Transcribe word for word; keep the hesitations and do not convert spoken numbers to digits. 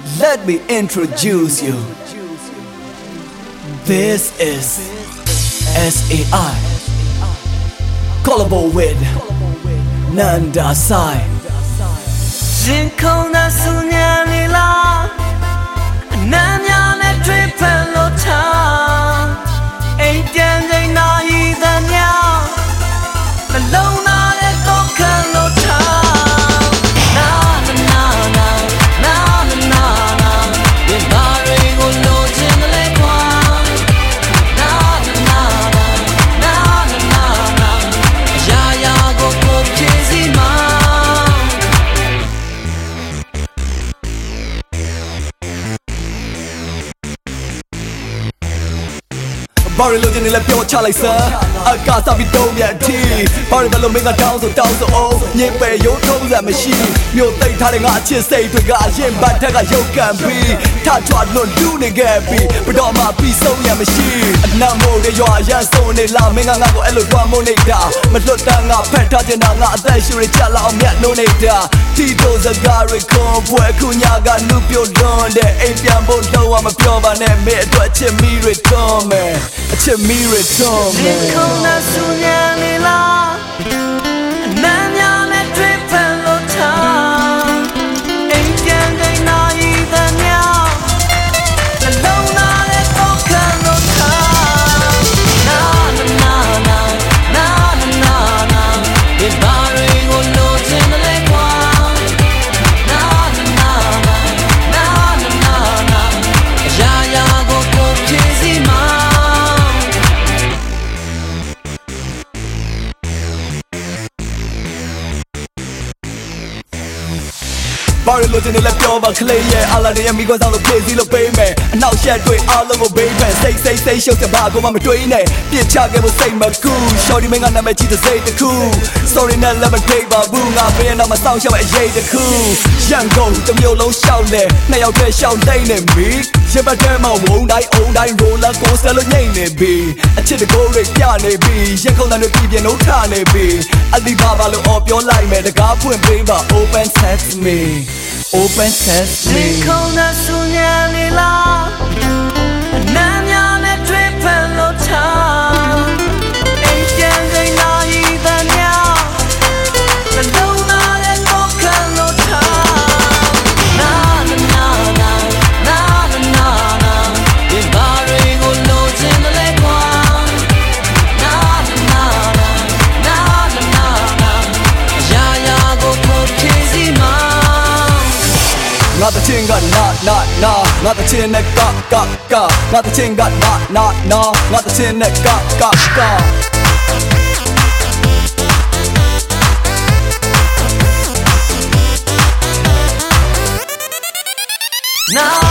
Let me introduce you. This is S A I Collabo with Nanda Sai. 人空的思念里啦，难秒的追奔落场，一点在那一的鸟，那楼那的高看落场，那那那那那那那，别把瑞我落进了泪光，那那那那那那那，呀呀我不偏心吗？ Barry 路见你来骗我插来声，阿嘎萨比都面提。Barry 把路没个当手当手哦，你被有头人没戏。မြို့သိထားတဲ့ငါအချစ်စိတ်တွေကရင်ပတ်ထက်ကရုပ်ကန်ပြီးထထွားလွန်လူနေခဲ့ပြီးဘတော်မှပြီးဆုံးရမရှိအနမ်းမို့တဲ့ရွာရန်ဆုံးနေလားမင်းကငါ့ကိုအဲ့လိုတွားမို့နေတာမလွတ်တမ်းငါဖက်ထားချင်တာငါအသက်ရှူရကြလောက်မြတ်နိုးနေတာတီတိုစကားတွေခွန်ပွဲခုညာကနုပြလွန်တဲ့အိမ်ပြန်ဖို့တော့မပြောပါနဲ့မင်းအတွက်ချစ်မိတွေတွန်းမယ်အချစ်မိတွေတွန်းမယ်天空的思念里啦，难秒的追奔落场，一点在那一的鸟，那楼那的高看落场，那那那那那那那那，别把瑞我落进了泪光，那那那那那那那，呀呀我不偏心吗？ Barry 路见你来ပြောပါခလေးရဲ့အလားတည်းမိခွန်းဆောင်လို့ပြေးစီလို့ပေးမယ်အနောက်ရှက်တွေအားလုံးကိုဘေးဖန်စိတ်စိတ်စိတ်ရှုပ်တဲ့ဘာကိုမှမတွေးနဲ့ပြစ်ချခဲ့ဖို့စိတ်မကူ Shorty မင်းကနာမည်ကြီးတဲ့စိတ်တစ်ခု Sorry နဲ့လည်းမထိတ်ပါဘူးငါဘေးနောက်မှာစောင့်ရှောက်အရေးတစ်ခုရန်ကုန်တစ်မျိုးလုံးရှောက်လေနှစ်ယောက်တည်းရှောက်တိတ်နေပြီရပတ်ထဲမှာဝုံတိုင်းအုံတိုင်း roller coaster လို့ညိမ့်နေပြီအချစ်တကိုးတွေပြနေပြီရက်ခုန်တန်းတွေပြပြနှုတ်ထနေပြီအလီဘာဘာလို့အော်ပြောလိုက်မယ်တကားဖွင့်ပေးပါ Open Sesame Open Sesame 天空的思念里啦，难秒的追奔落场，一点在那一的鸟，那楼那的高看落场，那那那那那那那那，别把瑞我落进了泪光，那那那那那那那，呀呀我不偏心吗？ ငါတချင်းကနာနာနာငါတချင်းနဲ့ကကကငါတချင်းကနာနာနာငါတချင်းနဲ့ကကက Now